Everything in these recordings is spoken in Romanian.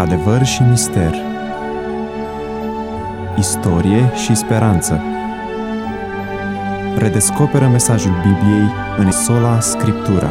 Adevăr și mister, istorie și speranță. Redescoperă mesajul Bibliei în Sola Scriptura.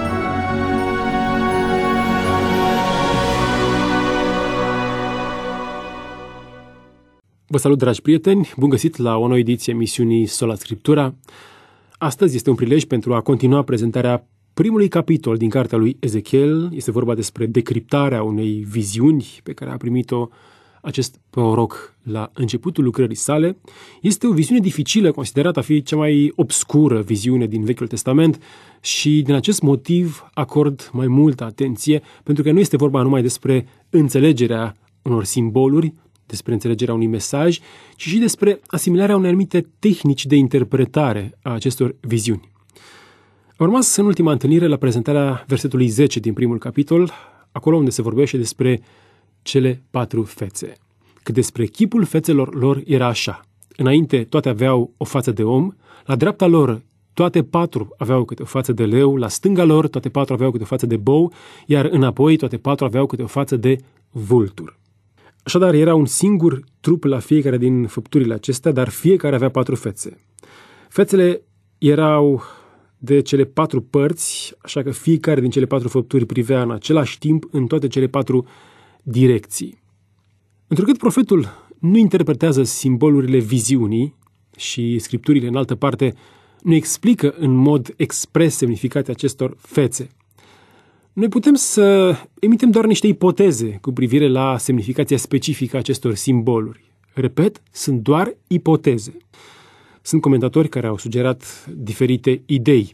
Vă salut, dragi prieteni! Bun găsit la o nouă ediție a emisiunii Sola Scriptura. Astăzi este un prilej pentru a continua prezentarea primului capitol din cartea lui Ezechiel. Este vorba despre decriptarea unei viziuni pe care a primit-o acest proroc la începutul lucrării sale. Este o viziune dificilă, considerată a fi cea mai obscură viziune din Vechiul Testament și din acest motiv acord mai multă atenție, pentru că nu este vorba numai despre înțelegerea unor simboluri, despre înțelegerea unui mesaj, ci și despre asimilarea unei anumite tehnici de interpretare a acestor viziuni. Am rămas în ultima întâlnire la prezentarea versetului 10 din primul capitol, acolo unde se vorbește despre cele 4 fețe. Că despre chipul fețelor lor era așa. Înainte toate aveau o față de om, la dreapta lor toate 4 aveau câte o față de leu, la stânga lor toate 4 aveau câte o față de bou, iar înapoi toate 4 aveau câte o față de vultur. Așadar, era un singur trup la fiecare din făpturile acestea, dar fiecare avea 4 fețe. Fețele erau de cele 4 părți, așa că fiecare din cele 4 făpturi privea în același timp în toate cele 4 direcții. Întrucât profetul nu interpretează simbolurile viziunii și scripturile în altă parte nu explică în mod expres semnificația acestor fețe, noi putem să emitem doar niște ipoteze cu privire la semnificația specifică a acestor simboluri. Repet, sunt doar ipoteze. Sunt comentatori care au sugerat diferite idei.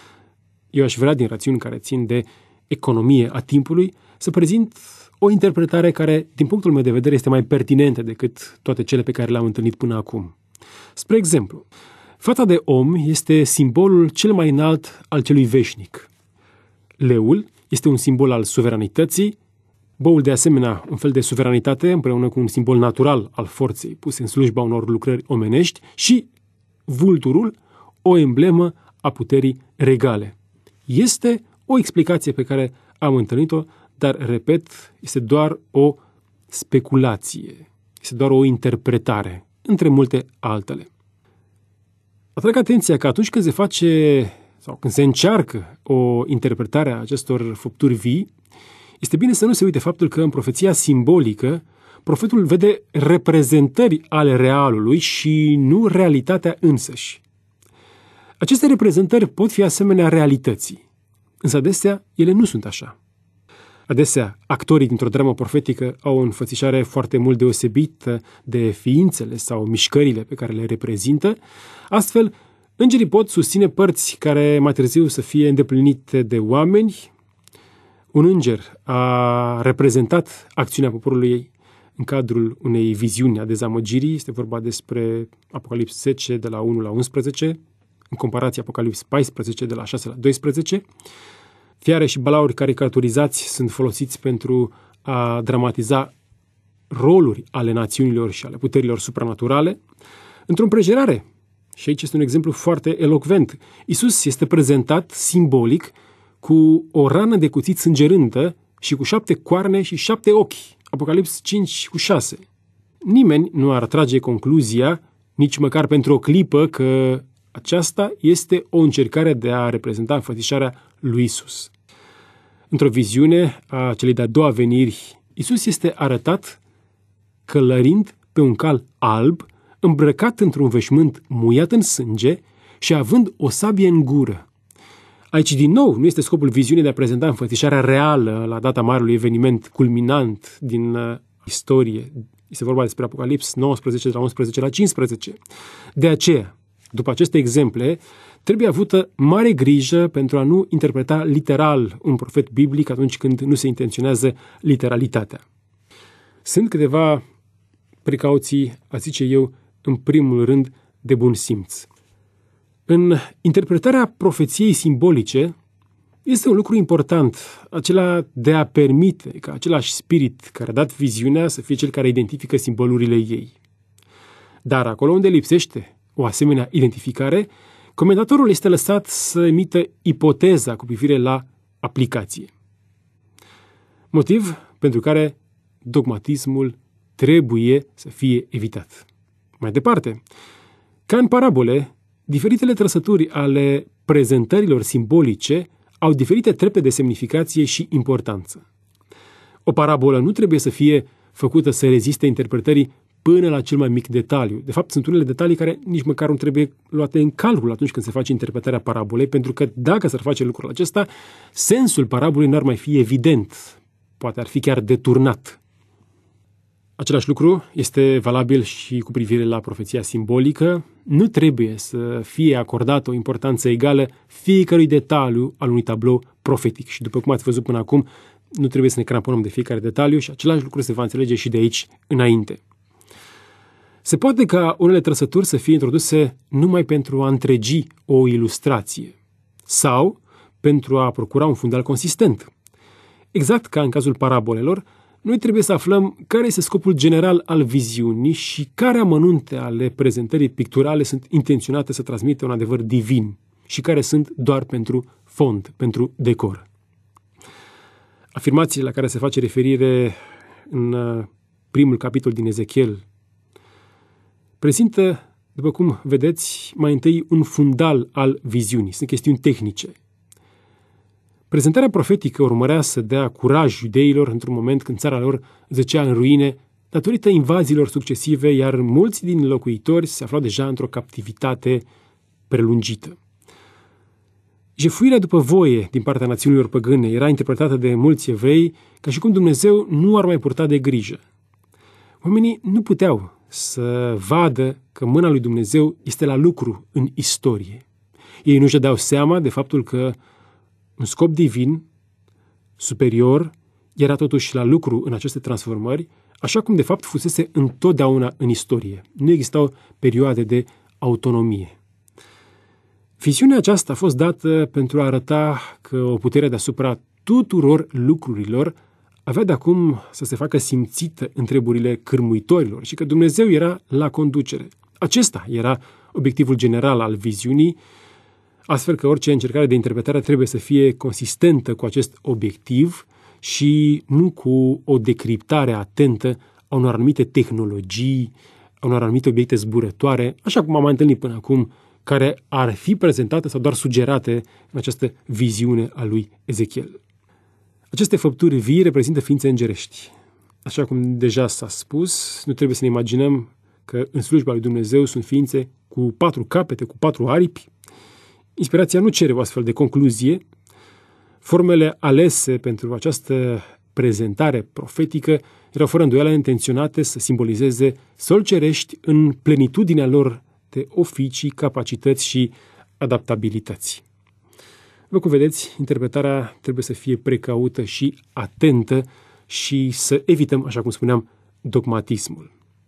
Eu aș vrea, din rațiuni care țin de economie a timpului, să prezint o interpretare care, din punctul meu de vedere, este mai pertinentă decât toate cele pe care le-am întâlnit până acum. Spre exemplu, fața de om este simbolul cel mai înalt al celui veșnic. Leul este un simbol al suveranității, boul de asemenea un fel de suveranitate împreună cu un simbol natural al forței puse în slujba unor lucrări omenești și vulturul, o emblemă a puterii regale. Este o explicație pe care am întâlnit-o, dar, repet, este doar o speculație, este doar o interpretare, între multe altele. Atrag atenția că atunci când se face sau când se încearcă o interpretare a acestor făpturi vii, este bine să nu se uite faptul că în profeția simbolică profetul vede reprezentări ale realului și nu realitatea însăși. Aceste reprezentări pot fi asemenea realității, însă adesea ele nu sunt așa. Adesea, actorii dintr-o dramă profetică au o înfățișare foarte mult deosebită de ființele sau mișcările pe care le reprezintă, astfel îngerii pot susține părți care mai târziu să fie îndeplinite de oameni. Un înger a reprezentat acțiunea poporului în cadrul unei viziuni a dezamăgirii. Este vorba despre Apocalips 10 de la 1 la 11, în comparație Apocalips 14 de la 6 la 12. Fiare și balauri caricaturizați sunt folosiți pentru a dramatiza roluri ale națiunilor și ale puterilor supranaturale. Într-o împrejurare, și aici este un exemplu foarte elocvent, Iisus este prezentat simbolic cu o rană de cuțit sângerândă și cu 7 coarne și 7 ochi. Apocalips 5 cu 6. Nimeni nu ar trage concluzia, nici măcar pentru o clipă, că aceasta este o încercare de a reprezenta înfățișarea lui Iisus. Într-o viziune a celei de-a doua veniri, Iisus este arătat călărind pe un cal alb, îmbrăcat într-un veșmânt muiat în sânge și având o sabie în gură. Aici, din nou, nu este scopul viziunii de a prezenta înfățișarea reală la data marelui eveniment culminant din istorie. Este vorba despre Apocalips 19, de la 11 la 15. De aceea, după aceste exemple, trebuie avută mare grijă pentru a nu interpreta literal un profet biblic atunci când nu se intenționează literalitatea. Sunt câteva precauții, a zice eu, în primul rând, de bun simț. În interpretarea profeției simbolice este un lucru important, acela de a permite ca același spirit care a dat viziunea să fie cel care identifică simbolurile ei. Dar acolo unde lipsește o asemenea identificare, comentatorul este lăsat să emită ipoteza cu privire la aplicație. Motiv pentru care dogmatismul trebuie să fie evitat. Mai departe, ca în parabole, diferitele trăsături ale prezentărilor simbolice au diferite trepte de semnificație și importanță. O parabolă nu trebuie să fie făcută să reziste interpretării până la cel mai mic detaliu. De fapt, sunt unele detalii care nici măcar nu trebuie luate în calcul atunci când se face interpretarea parabolei, pentru că dacă s-ar face lucrul acesta, sensul parabolei n-ar mai fi evident, poate ar fi chiar deturnat. Același lucru este valabil și cu privire la profeția simbolică. Nu trebuie să fie acordată o importanță egală fiecărui detaliu al unui tablou profetic. Și după cum ați văzut până acum, nu trebuie să ne cramponăm de fiecare detaliu și același lucru se va înțelege și de aici înainte. Se poate ca unele trăsături să fie introduse numai pentru a întregi o ilustrație sau pentru a procura un fundal consistent. Exact ca în cazul parabolelor, noi trebuie să aflăm care este scopul general al viziunii și care amănunte ale prezentării picturale sunt intenționate să transmită un adevăr divin și care sunt doar pentru fond, pentru decor. Afirmațiile la care se face referire în primul capitol din Ezechiel prezintă, după cum vedeți, mai întâi un fundal al viziunii. Sunt chestiuni tehnice. Prezentarea profetică urmărea să dea curaj iudeilor într-un moment când țara lor zăcea în ruine datorită invaziilor succesive, iar mulți din locuitori se aflau deja într-o captivitate prelungită. Jefuirea după voie din partea națiunilor păgâne era interpretată de mulți evrei ca și cum Dumnezeu nu ar mai purta de grijă. Oamenii nu puteau să vadă că mâna lui Dumnezeu este la lucru în istorie. Ei nu-și dădeau seama de faptul că un scop divin, superior, era totuși la lucru în aceste transformări, așa cum de fapt fusese întotdeauna în istorie. Nu existau perioade de autonomie. Viziunea aceasta a fost dată pentru a arăta că o putere deasupra tuturor lucrurilor avea de acum să se facă simțită în treburile cârmuitorilor și că Dumnezeu era la conducere. Acesta era obiectivul general al viziunii, astfel că orice încercare de interpretare trebuie să fie consistentă cu acest obiectiv și nu cu o decriptare atentă a unor anumite tehnologii, a unor anumite obiecte zburătoare, așa cum am mai întâlnit până acum, care ar fi prezentate sau doar sugerate în această viziune a lui Ezechiel. Aceste făpturi vii reprezintă ființe îngerești. Așa cum deja s-a spus, nu trebuie să ne imaginăm că în slujba lui Dumnezeu sunt ființe cu 4 capete, cu 4 aripi. Inspirația nu cere o astfel de concluzie. Formele alese pentru această prezentare profetică erau fără îndoială intenționate să simbolizeze soli cerești în plenitudinea lor de oficii, capacități și adaptabilități. După cum vedeți, interpretarea trebuie să fie precaută și atentă și să evităm, așa cum spuneam, dogmatismul.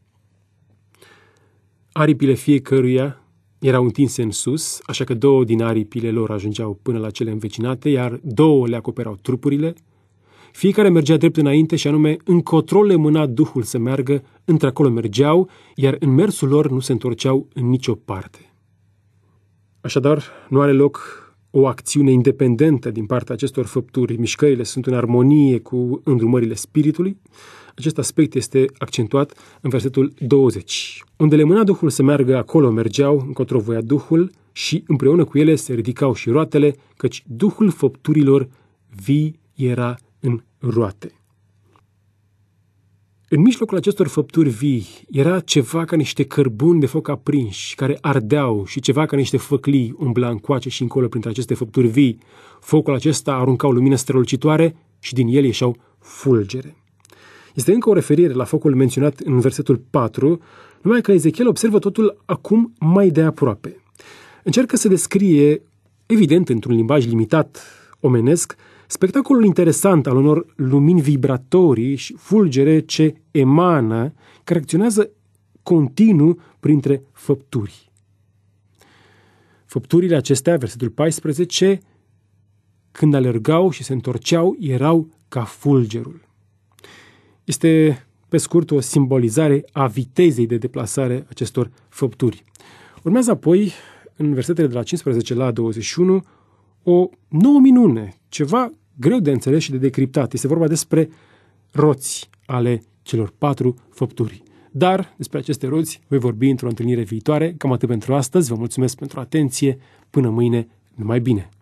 Aripile fiecăruia erau întinse în sus, așa că 2 din aripile lor ajungeau până la cele învecinate, iar 2 le acoperau trupurile. Fiecare mergea drept înainte și anume încotro le mâna Duhul să meargă, într-acolo mergeau, iar în mersul lor nu se întorceau în nicio parte. Așadar, nu are loc o acțiune independentă din partea acestor făpturi. Mișcările sunt în armonie cu îndrumările Spiritului. Acest aspect este accentuat în versetul 20. Unde le mâna Duhul să meargă, acolo mergeau, încotro voia Duhul și împreună cu ele se ridicau și roatele, căci Duhul făpturilor vii era în roate. În mijlocul acestor făpturi vii era ceva ca niște cărbuni de foc aprinși, care ardeau, și ceva ca niște făclii umbla încoace și încolo printre aceste făpturi vii. Focul acesta arunca o lumină strălucitoare și din el ieșeau fulgere. Este încă o referire la focul menționat în versetul 4, numai că Ezechiel observă totul acum mai de aproape. Încearcă să descrie, evident într-un limbaj limitat omenesc, spectacolul interesant al unor lumini vibratorii și fulgere ce emană, care acționează continuu printre făpturi. Făpturile acestea, versetul 14, când alergau și se întorceau, erau ca fulgerul. Este, pe scurt, o simbolizare a vitezei de deplasare acestor făpturi. Urmează apoi, în versetele de la 15 la 21, o nouă minune, ceva greu de înțeles și de decriptat. Este vorba despre roți. ale celor 4 făpturi. Dar despre aceste roți voi vorbi într-o întâlnire viitoare. Cam atât pentru astăzi. Vă mulțumesc pentru atenție. Până mâine, numai bine!